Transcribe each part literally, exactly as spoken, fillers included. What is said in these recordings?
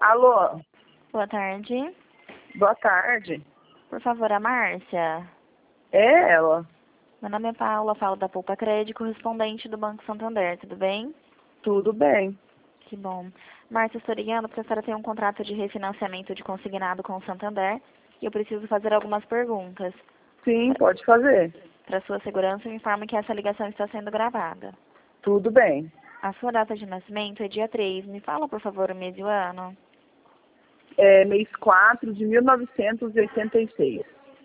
Alô, Boa tarde. boa tarde. Por favor, a Márcia. É ela? Meu nome é Paula, falo da Poupa Crédito, correspondente do Banco Santander, tudo bem? Tudo bem. Que bom. Márcia, estou ligando porque a senhora tem um contrato de refinanciamento de consignado com o Santander e eu preciso fazer algumas perguntas. Sim, pode fazer. Para sua segurança, eu informo que essa ligação está sendo gravada. Tudo bem. A sua data de nascimento é dia três. Me fala, por favor, o mês e o ano. É mês quatro de mil novecentos e oitenta e seis.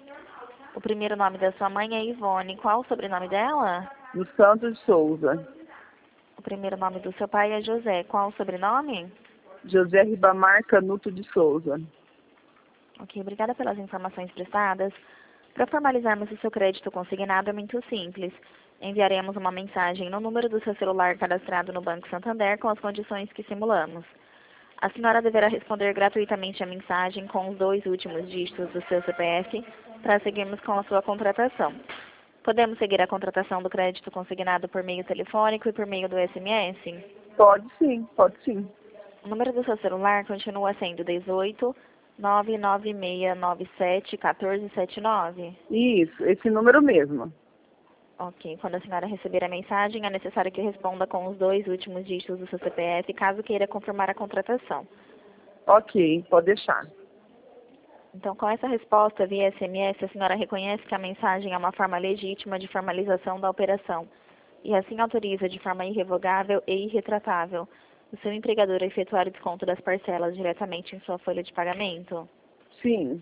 O primeiro nome da sua mãe é Ivone. Qual o sobrenome dela? No Santos de Souza. O primeiro nome do seu pai é José. Qual o sobrenome? José Ribamar Canuto de Souza. Ok, obrigada pelas informações prestadas. Para formalizarmos o seu crédito consignado é muito simples. Enviaremos uma mensagem no número do seu celular cadastrado no Banco Santander com as condições que simulamos. A senhora deverá responder gratuitamente a mensagem com os dois últimos dígitos do seu C P F para seguirmos com a sua contratação. Podemos seguir a contratação do crédito consignado por meio telefônico e por meio do S M S? Pode sim, pode sim. O número do seu celular continua sendo dezoito, nove nove seis nove sete, um quatro sete nove. Isso, esse número mesmo. Ok, quando a senhora receber a mensagem, é necessário que responda com os dois últimos dígitos do seu C P F, caso queira confirmar a contratação. Ok, pode deixar. Então, com essa resposta via S M S, a senhora reconhece que a mensagem é uma forma legítima de formalização da operação e assim autoriza de forma irrevogável e irretratável o seu empregador a efetuar o desconto das parcelas diretamente em sua folha de pagamento? Sim.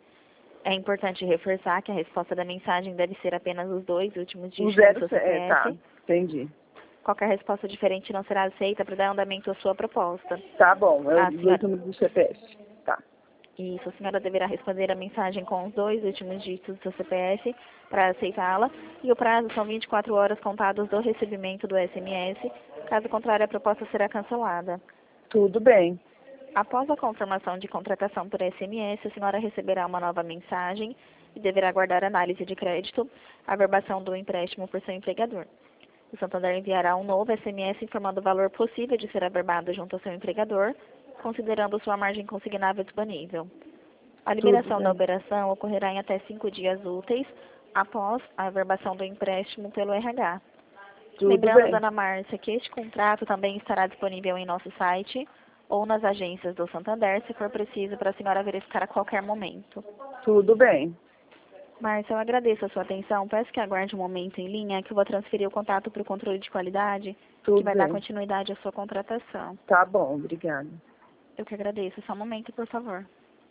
É importante reforçar que a resposta da mensagem deve ser apenas os dois últimos O dígitos do zero, seu é, tá, C P F. entendi. Qualquer resposta diferente não será aceita para dar andamento à sua proposta. Tá bom, é A os dois senhora... números do C P F. Tá. Isso, a senhora deverá responder a mensagem com os dois últimos dígitos do seu C P F para aceitá-la e o prazo são vinte e quatro horas contados do recebimento do S M S. Caso contrário, a proposta será cancelada. Tudo bem. Após a confirmação de contratação por S M S, a senhora receberá uma nova mensagem e deverá aguardar análise de crédito, averbação do empréstimo por seu empregador. O Santander enviará um novo S M S informando o valor possível de ser averbado junto ao seu empregador, considerando sua margem consignável disponível. A Tudo liberação da bem. operação ocorrerá em até cinco dias úteis após a averbação do empréstimo pelo R H. Tudo Lembrando, bem. dona Márcia, que este contrato também estará disponível em nosso site ou nas agências do Santander, se for preciso, para a senhora verificar a qualquer momento. Tudo bem. Márcia, eu agradeço a sua atenção. Peço que aguarde um momento em linha, que eu vou transferir o contato para o controle de qualidade, que Tudo vai dar bem. continuidade à sua contratação. Tá bom, obrigada. Eu que agradeço. Só um momento, por favor.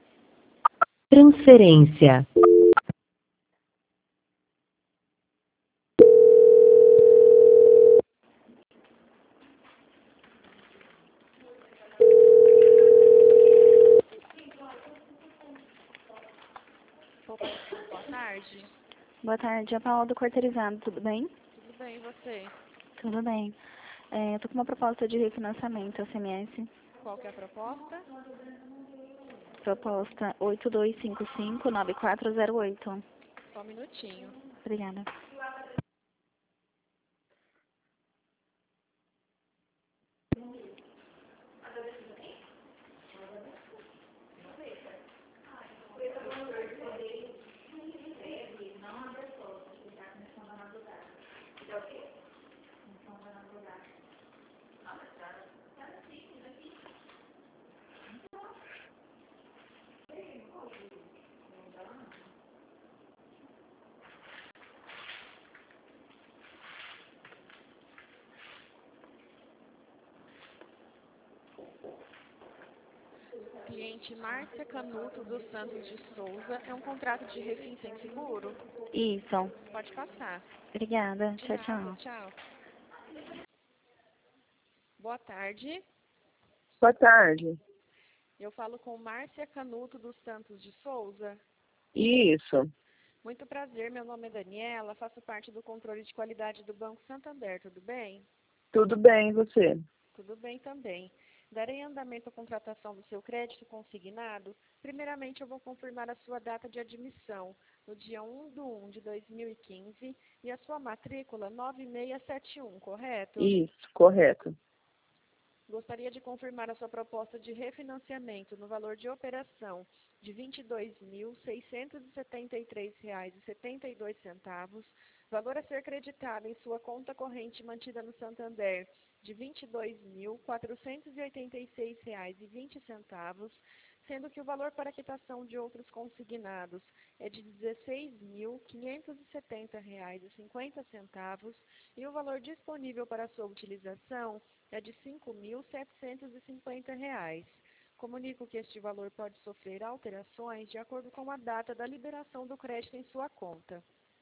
Transferência. Boa tarde. Boa tarde, é a Paula do Quarteirizado, tudo bem? Tudo bem, e você? Tudo bem. É, eu tô com uma proposta de refinanciamento, S M S. Qual que é a proposta? Proposta oito dois cinco cinco nove quatro zero oito. Só um minutinho. Obrigada. Cliente Márcia Canuto dos Santos de Souza. É um contrato de refim sem seguro? Isso. Pode passar. Obrigada. De Tchau, nada, tchau. tchau. Boa tarde. Boa tarde. Eu falo com Márcia Canuto dos Santos de Souza. Isso. Muito prazer, meu nome é Daniela, faço parte do controle de qualidade do Banco Santander, tudo bem? Tudo bem, e você? Tudo bem também. Darei andamento à contratação do seu crédito consignado. Primeiramente, eu vou confirmar a sua data de admissão, no dia um de um de dois mil e quinze, e a sua matrícula nove seis sete um, correto? Isso, correto. gostaria de confirmar a sua proposta de refinanciamento no valor de operação de vinte e dois mil, seiscentos e setenta e três reais e setenta e dois centavos, valor a ser creditado em sua conta corrente mantida no Santander de vinte e dois mil, quatrocentos e oitenta e seis reais e vinte centavos, sendo que o valor para quitação de outros consignados é de dezesseis mil, quinhentos e setenta reais e cinquenta centavos e o valor disponível para sua utilização é de cinco mil, setecentos e cinquenta reais. Comunico que este valor pode sofrer alterações de acordo com a data da liberação do crédito em sua conta.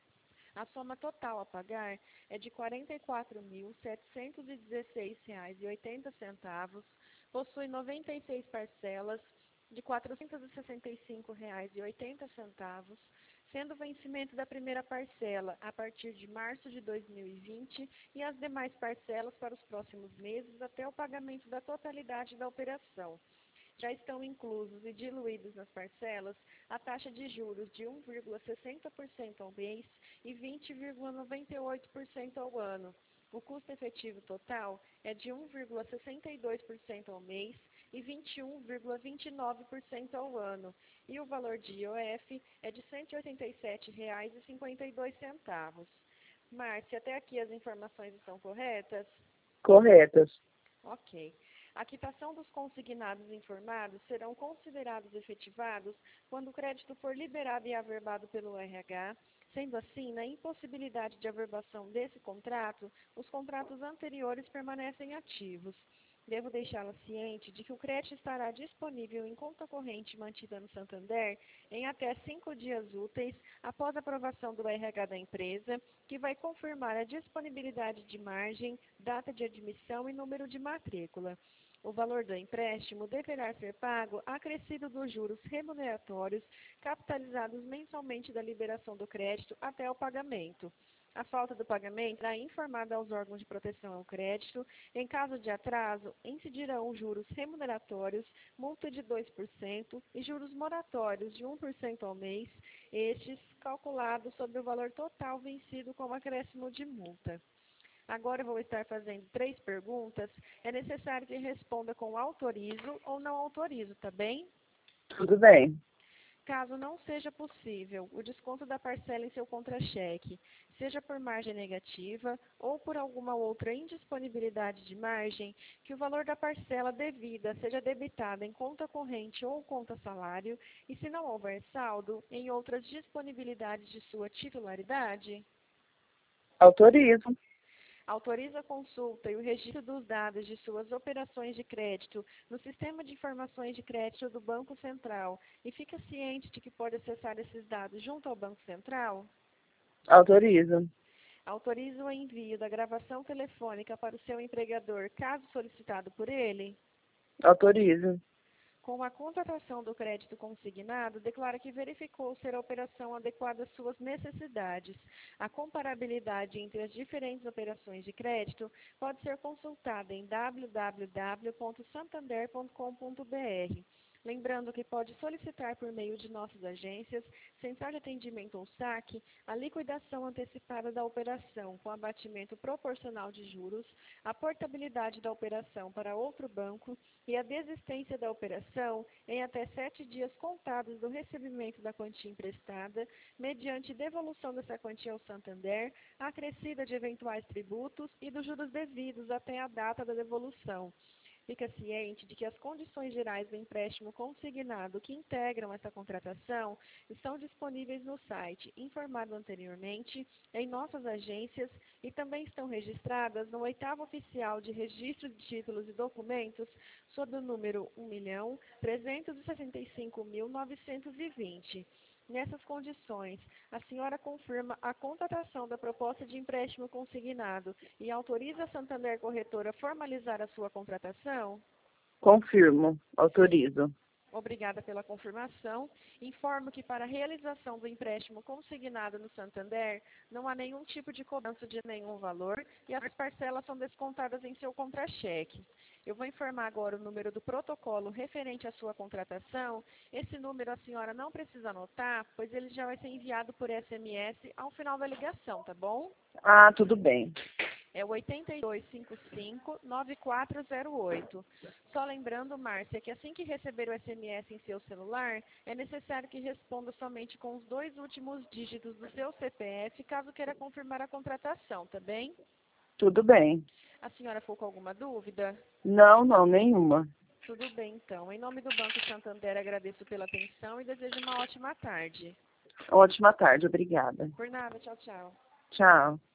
A soma total a pagar é de quarenta e quatro mil, setecentos e dezesseis reais e oitenta centavos, possui noventa e seis parcelas de quatrocentos e sessenta e cinco reais e oitenta centavos, sendo o vencimento da primeira parcela a partir de março de dois mil e vinte e as demais parcelas para os próximos meses até o pagamento da totalidade da operação. Já estão inclusos e diluídos nas parcelas a taxa de juros de um vírgula sessenta por cento ao mês e vinte vírgula noventa e oito por cento ao ano. O custo efetivo total é de um vírgula sessenta e dois por cento ao mês e vinte e um vírgula vinte e nove por cento ao ano. E o valor de I O F é de cento e oitenta e sete reais e cinquenta e dois centavos. Márcia, até aqui as informações estão corretas? Corretas. Ok. A quitação dos consignados informados serão considerados efetivados quando o crédito for liberado e averbado pelo R H. Sendo assim, na impossibilidade de averbação desse contrato, os contratos anteriores permanecem ativos. Devo deixá-la ciente de que o crédito estará disponível em conta corrente mantida no Santander em até cinco dias úteis após a aprovação do R H da empresa, que vai confirmar a disponibilidade de margem, data de admissão e número de matrícula. O valor do empréstimo deverá ser pago acrescido dos juros remuneratórios capitalizados mensalmente da liberação do crédito até o pagamento. A falta do pagamento será informada aos órgãos de proteção ao crédito. Em caso de atraso, incidirão juros remuneratórios, multa de dois por cento e juros moratórios de um por cento ao mês, estes calculados sobre o valor total vencido com acréscimo de multa. Agora eu vou estar fazendo três perguntas. É necessário que responda com autorizo ou não autorizo, tá bem? Tudo bem. Caso não seja possível o desconto da parcela em seu contra-cheque, seja por margem negativa ou por alguma outra indisponibilidade de margem, que o valor da parcela devida seja debitado em conta corrente ou conta salário e, se não houver saldo, em outras disponibilidades de sua titularidade? Autorizo. Autoriza a consulta e o registro dos dados de suas operações de crédito no Sistema de Informações de Crédito do Banco Central e fica ciente de que pode acessar esses dados junto ao Banco Central? Autorizo. Autoriza o envio da gravação telefônica para o seu empregador, caso solicitado por ele? Autorizo. Com a contratação do crédito consignado, declara que verificou ser a operação adequada às suas necessidades. A comparabilidade entre as diferentes operações de crédito pode ser consultada em w w w ponto santander ponto com ponto b r. Lembrando que pode solicitar por meio de nossas agências, Central de Atendimento ou saque, a liquidação antecipada da operação com abatimento proporcional de juros, a portabilidade da operação para outro banco e a desistência da operação em até sete dias contados do recebimento da quantia emprestada, mediante devolução dessa quantia ao Santander, acrescida de eventuais tributos e dos juros devidos até a data da devolução. Fica ciente de que as condições gerais do empréstimo consignado que integram essa contratação estão disponíveis no site informado anteriormente, em nossas agências e também estão registradas no oitavo oficial de registro de títulos e documentos sob o número um milhão trezentos e sessenta e cinco mil novecentos e vinte. Nessas condições, a senhora confirma a contratação da proposta de empréstimo consignado e autoriza a Santander Corretora a formalizar a sua contratação? Confirmo. Autorizo. Obrigada pela confirmação. Informo que para a realização do empréstimo consignado no Santander, não há nenhum tipo de cobrança de nenhum valor e as parcelas são descontadas em seu contra-cheque. Eu vou informar agora o número do protocolo referente à sua contratação. Esse número a senhora não precisa anotar, pois ele já vai ser enviado por S M S ao final da ligação, tá bom? Ah, tudo bem. É o oito dois cinco cinco, nove quatro zero oito. Só lembrando, Márcia, que assim que receber o S M S em seu celular, é necessário que responda somente com os dois últimos dígitos do seu C P F, caso queira confirmar a contratação, tá bem? Tudo bem. A senhora ficou com alguma dúvida? Não, não, nenhuma. Tudo bem, então. Em nome do Banco Santander, agradeço pela atenção e desejo uma ótima tarde. Ótima tarde, obrigada. Por nada, tchau, tchau. Tchau.